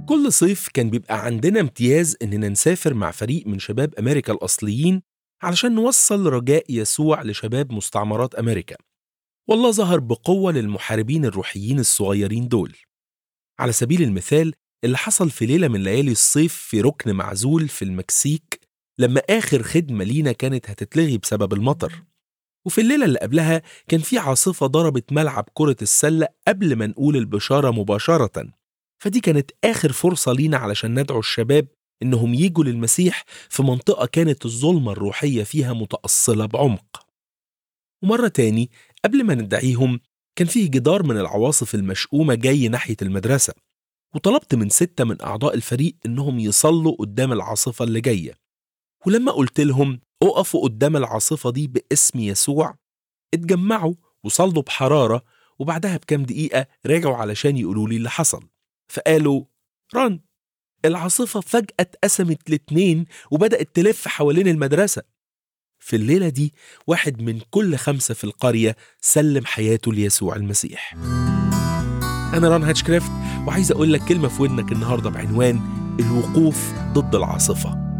كل صيف كان بيبقى عندنا امتياز إننا نسافر مع فريق من شباب أمريكا الأصليين علشان نوصل رجاء يسوع لشباب مستعمرات أمريكا. والله ظهر بقوة للمحاربين الروحيين الصغيرين دول. على سبيل المثال اللي حصل في ليلة من ليالي الصيف في ركن معزول في المكسيك لما آخر خدمة لينا كانت هتتلغي بسبب المطر. وفي الليلة اللي قبلها كان في عاصفة ضربت ملعب كرة السلة قبل ما نقول البشارة مباشرة، فدي كانت آخر فرصة لينا علشان ندعو الشباب إنهم يجوا للمسيح في منطقة كانت الظلمة الروحية فيها متأصلة بعمق. ومرة تاني قبل ما ندعيهم كان فيه جدار من العواصف المشؤومة جاي ناحية المدرسة، وطلبت من 6 من أعضاء الفريق إنهم يصلوا قدام العاصفة اللي جاية. ولما قلت لهم اقفوا قدام العاصفة دي باسم يسوع، اتجمعوا وصلوا بحرارة، وبعدها بكام دقيقة راجعوا علشان يقولوا لي اللي حصل. فقالوا ران، العاصفة فجأة اتقسمت ل2 وبدأت تلف حوالين المدرسة. في الليلة دي 1 من كل 5 في القرية سلم حياته ليسوع المسيح. أنا ران هاتشكرافت، وعايز أقول لك كلمة في ودنك النهاردة بعنوان الوقوف ضد العاصفة.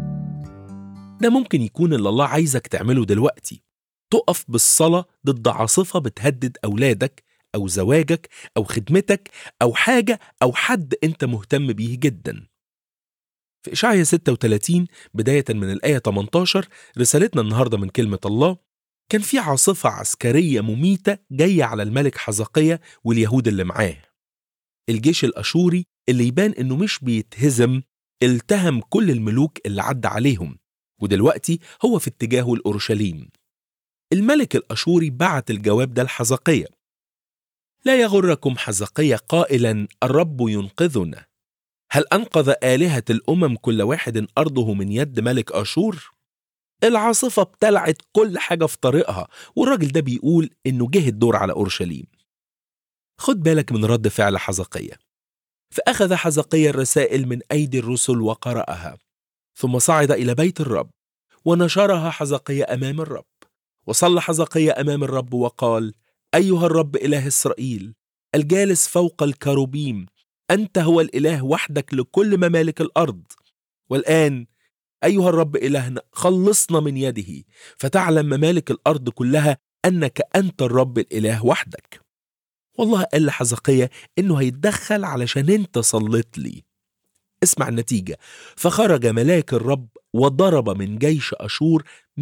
ده ممكن يكون اللي الله عايزك تعمله دلوقتي، تقف بالصلاة ضد عاصفة بتهدد أولادك أو زواجك أو خدمتك أو حاجة أو حد أنت مهتم بيه جدا. في إشعياء 36 بداية من الآية 18 رسالتنا النهاردة من كلمة الله، كان في عاصفة عسكرية مميتة جاية على الملك حزقية واليهود اللي معاه. الجيش الأشوري اللي يبان إنه مش بيتهزم التهم كل الملوك اللي عدى عليهم، ودلوقتي هو في اتجاهه لأورشليم. الملك الأشوري بعت الجواب ده لحزقية: لا يغركم حزقية قائلا الرب ينقذنا. هل أنقذ آلهة الأمم كل واحد أرضه من يد ملك أشور؟ العاصفة ابتلعت كل حاجة في طريقها، والراجل ده بيقول إنه جه الدور على أورشليم. خد بالك من رد فعل حزقية. فأخذ حزقية الرسائل من أيدي الرسل وقرأها، ثم صعد إلى بيت الرب ونشرها حزقية أمام الرب. وصلى حزقية أمام الرب وقال: أيها الرب إله إسرائيل الجالس فوق الكروبيم، أنت هو الإله وحدك لكل ممالك الأرض. والآن أيها الرب إلهنا خلصنا من يده، فتعلم ممالك الأرض كلها أنك أنت الرب الإله وحدك. والله قال لحزقية إنه هيتدخل علشان أنت صليت لي. اسمع النتيجة: فخرج ملاك الرب وضرب من جيش أشور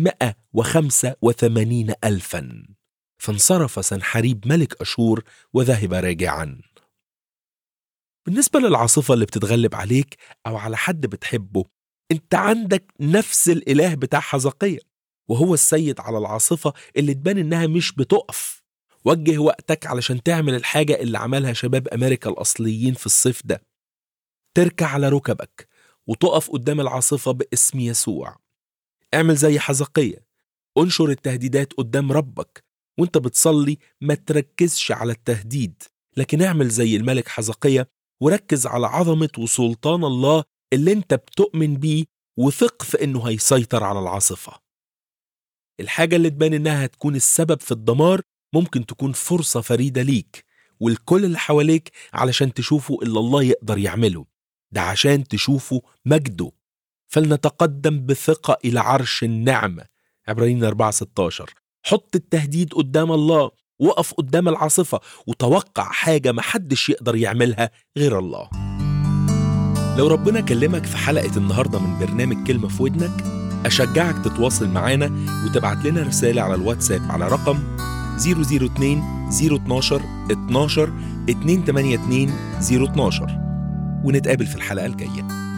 185,000، فانصرف سنحريب ملك أشور وذهب راجعا. بالنسبة للعاصفة اللي بتتغلب عليك أو على حد بتحبه، انت عندك نفس الإله بتاع حزقية، وهو السيد على العاصفة اللي تبان إنها مش بتقف. وجه وقتك علشان تعمل الحاجة اللي عملها شباب أمريكا الأصليين في الصيف ده: تركع على ركبك وتقف قدام العاصفة باسم يسوع. اعمل زي حزقية، انشر التهديدات قدام ربك، وانت بتصلي ما تركزش على التهديد، لكن اعمل زي الملك حزقية وركز على عظمة وسلطان الله اللي انت بتؤمن بيه، وثق في انه هيسيطر على العاصفة. الحاجة اللي تبان انها هتكون السبب في الدمار ممكن تكون فرصة فريدة ليك والكل اللي حواليك علشان تشوفوا اللي الله يقدر يعمله، ده عشان تشوفوا مجده. فلنتقدم بثقة إلى عرش النعمة، عبرانيين 4:16. حط التهديد قدام الله، وقف قدام العاصفة وتوقع حاجة محدش يقدر يعملها غير الله. لو ربنا كلمك في حلقة النهاردة من برنامج كلمة في ودنك، أشجعك تتواصل معانا وتبعت لنا رسالة على الواتساب على رقم 002-012-12-282-012، ونتقابل في الحلقة الجاية.